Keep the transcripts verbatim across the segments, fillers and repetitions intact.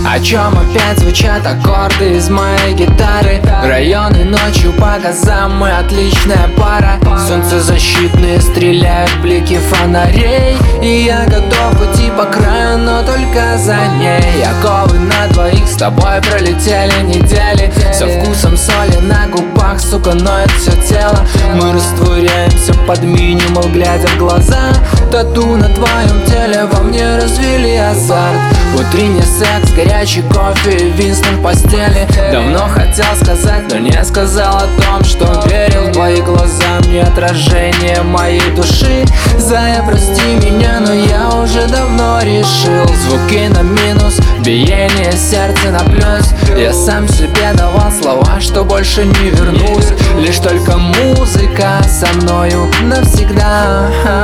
О чем опять звучат аккорды из моей гитары. Районы ночью по газам, мы отличная пара. Солнцезащитные стреляют блики фонарей, и я готов идти по краю, но только за ней. Оковы на двоих, с тобой пролетели недели. Со вкусом соли на губах, сука, ноет все тело. Мы растворяемся под минимал, глядя в глаза. Тату на твоем теле во мне развели азарт. Утренний секс, горячий кофе и Винстон в постели. Давно хотел сказать, но не сказал о том, что верил в твои глаза. Мне отражение моей души. Зая, прости меня, но я уже давно решил. Звуки на минус, биение сердца на плюс. Я сам себе давал слова, что больше не вернусь. Лишь только музыка со мною навсегда.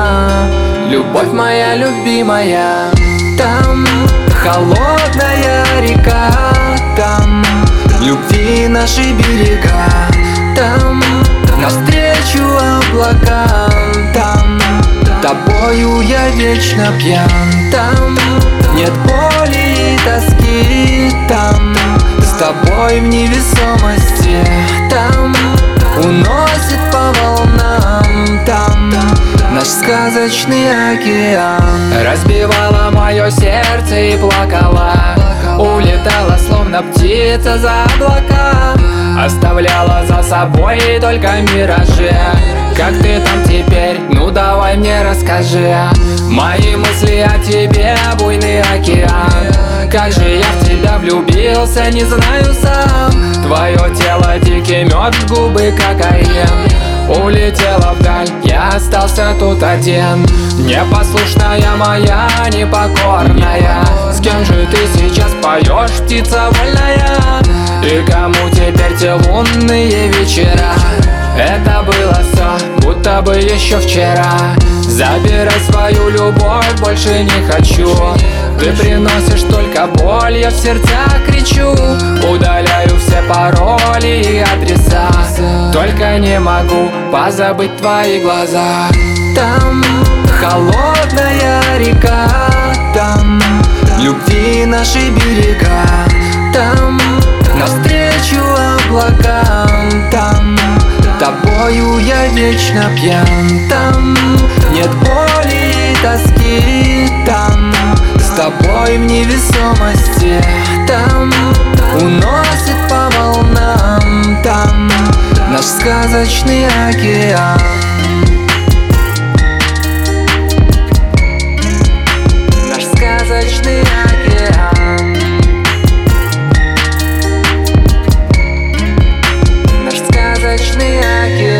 Любовь моя любимая. Там холодная река, там любви наши берега, там навстречу облакам, там тобою я вечно пьян, там нет боли и тоски, там с тобой в невесомости, там уносит по волнам, там наш сказочный океан. Разбивала мое сердце и плакала, улетала словно птица за облака, оставляла за собой только миражи. Как ты там теперь? Ну давай мне расскажи. Мои мысли о тебе буйный океан. Как же я в тебя влюбился, не знаю сам. Твое тело дикий мед, в губы кокаин. Улетела вдаль, я остался тут один. Непослушная моя, непокорная. С кем же ты сейчас поешь, птица вольная? И кому теперь те лунные вечера? Это было все, будто бы еще вчера. Забирай свою любовь, больше не хочу. Ты приносишь только боль, я в сердцах кричу. Удаляю все пароли и адреса, только не могу позабыть твои глаза. Там холодная река, там любви наши берега, там навстречу облакам, там тобою я вечно пьян, там нет боли и тоски, там с тобой в невесомости, там уносит по волнам, там наш сказочный океан. Наш сказочный океан. Наш сказочный океан.